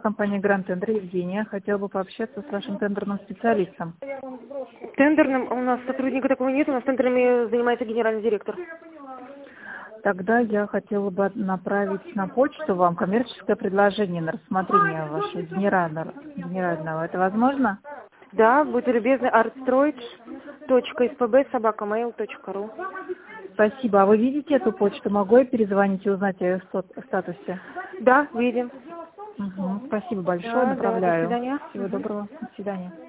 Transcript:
компания Гранд Тендер, Евгения. Хотела бы пообщаться с вашим тендерным специалистом. Тендерным у нас сотрудника такого нет, у нас тендерами занимается генеральный директор. Тогда я хотела бы направить на почту вам коммерческое предложение на рассмотрение вашего генерального. Это возможно? Да, будьте любезны, artstроить.spb@mail.ru. Спасибо. А вы видите эту почту? Могу я перезвонить и узнать о ее статусе? Да, видим. Угу. Спасибо большое, Да, направляю. до свидания. Всего доброго. До свидания.